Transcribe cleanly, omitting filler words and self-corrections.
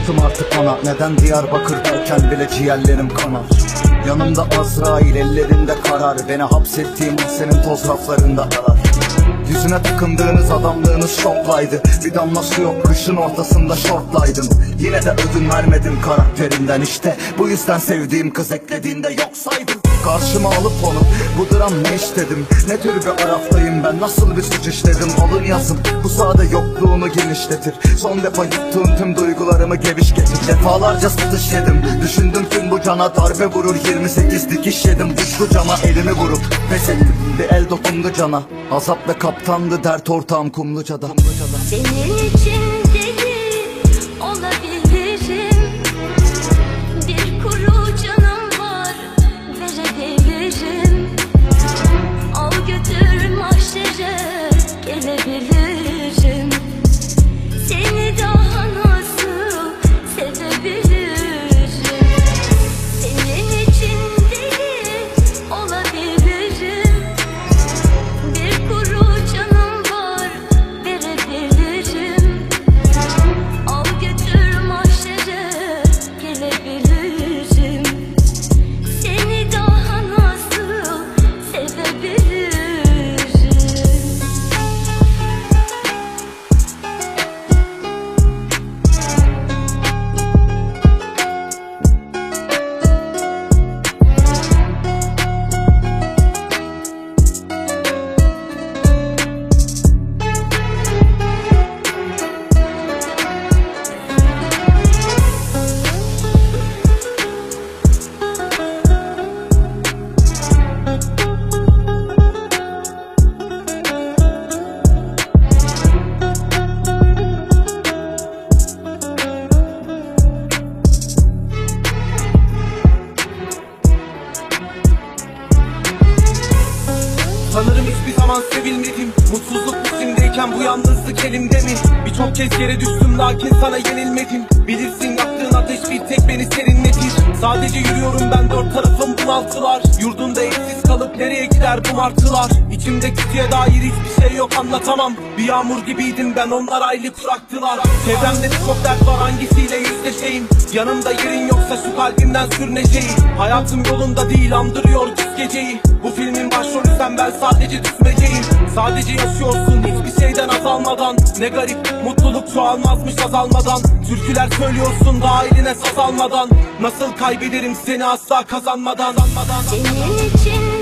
Bıktım artık ona, neden Diyarbakır derken bile ciğerlerim kanar. Yanımda Azrail, ellerinde karar. Beni hapsettiğim o senin toz raflarında arar. Yüzüne takındığınız adamlığınız şoklaydı. Bir damla su yok, kışın ortasında şortlaydım. Yine de ödün vermedim karakterinden. İşte bu yüzden sevdiğim kız eklediğinde yok saydım. Karşıma alıp onu, bu dram ne istedim? Ne tür bir araftayım ben, nasıl bir suç işledim? Alın yazın, bu sade yokluğunu genişletir. Son defa yuttuğum tüm duygularımı geviş getir. Defalarca satış yedim, düşündüm tüm bu cana darbe vurur. 28 dikiş yedim, düştü cama elimi vurup pes ettim. Bir el dokundu cana, azap ve kaptandı dert ortağım Kumluca'da. Senin için deli olabilirim. Bir kuru canım var, verebilirim. Al götür mahşere, gelebilirim. Seni daha nasıl sevebilirim? Senin için deli olabilirim. Bir kuru canım var, verebilirim. Al götür mahşere, gelebilirim. Seni daha nasıl sevebilirim? Sanırım hiçbir zaman sevilmedim. Mutsuzluk üstümdeyken bu yalnızlık elimde mi? Birçok kez yere düştüm lakin sana yenilmedim. Bilirsin yaptığın ateş bir tek beni serinletir. Sadece yürüyorum ben, dört tarafım bunaltılar. Yurdunda evsiz kalıp nereye gider bu martılar? İçimde kötüye dair hiçbir şey yok, anlatamam. Bir yağmur gibiydim ben, onlar aylık bıraktılar. Çevremde çok dert var, hangisiyle yüzleşeyim? Yanımda yerin yoksa şu kalbimden sür neşeyi. Hayatım yolunda değil, andırıyor güz geceyi. Bu filmin başrolü sen, ben sadece düşmeceyim. Sadece yaşıyorsun hiçbir şeyden azalmadan. Ne garip, mutluluk çoğalmazmış azalmadan. Türküler söylüyorsun daha eline saz almadan. Nasıl kaybederim seni asla kazanmadan? Senin için